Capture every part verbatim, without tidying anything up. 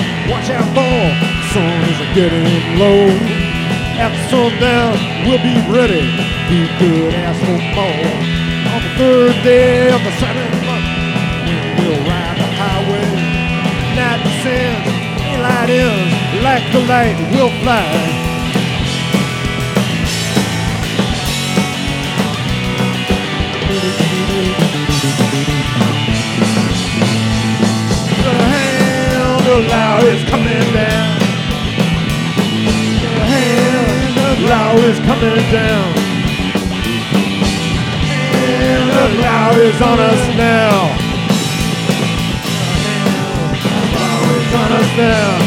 watch out for the sun is getting low. After sundown, we'll be ready. We could ask for more. On the third day of the seventh month, we'll ride the highway. Night descends, daylight ends, like the light we'll fly. The law is coming down. The hand of law is coming down. And the law is on us now. The law is on us now.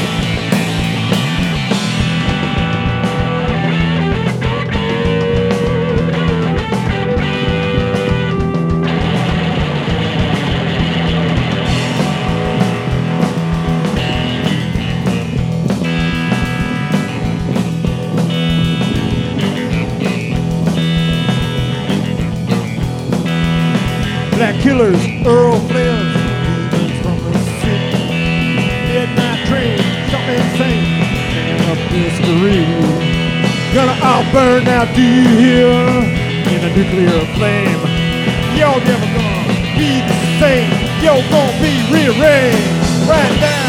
Black killers, Earl Flynn's, demons from the city. Midnight train, something insane, man of mystery. Gonna all burn out, do you hear? In a nuclear flame. Y'all never gonna be the same. Y'all gonna be rearranged right now.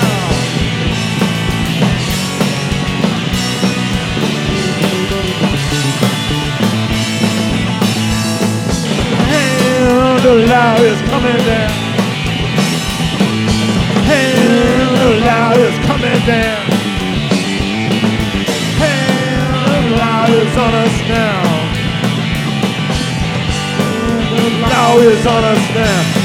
The law is coming down. And the law is coming down. And the law is on us now. The law is on us now.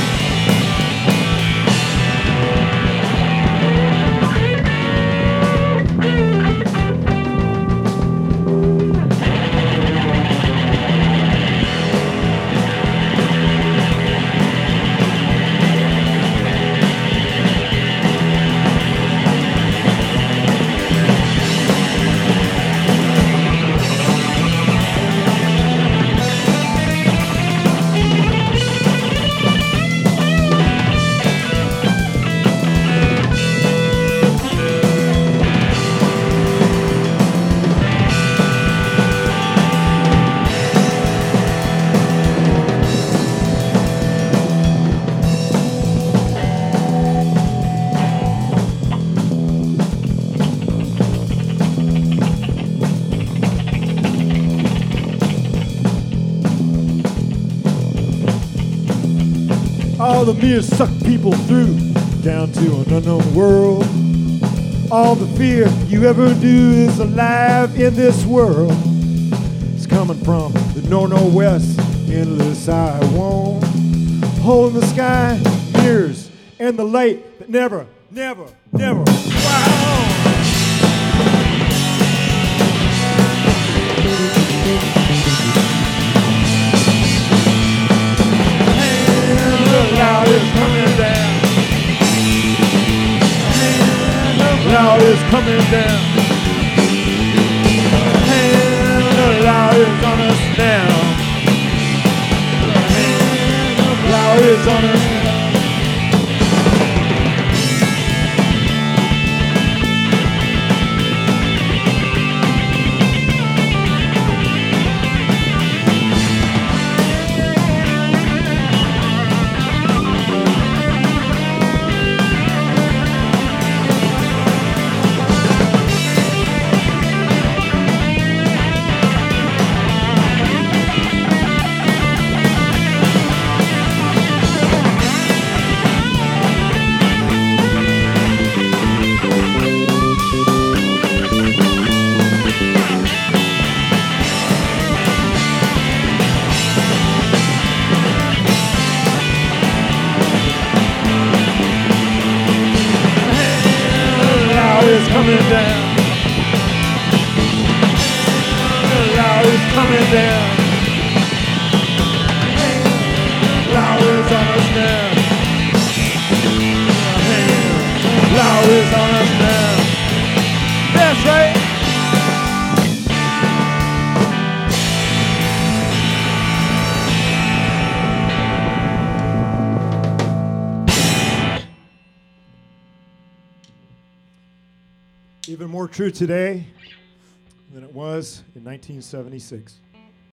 All the mirrors suck people through, down to an unknown world. All the fear you ever do is alive in this world. It's coming from the north-northwest, endless I won't. Hole in the sky, mirrors, and the light that never, never, never, wow. The law is coming down. And the law is coming down. And the law is on us now. And the law is on us now. Coming down. The law is coming down. The law is on us now. The law is on us now. That's right. Even more true today than it was in nineteen seventy-six.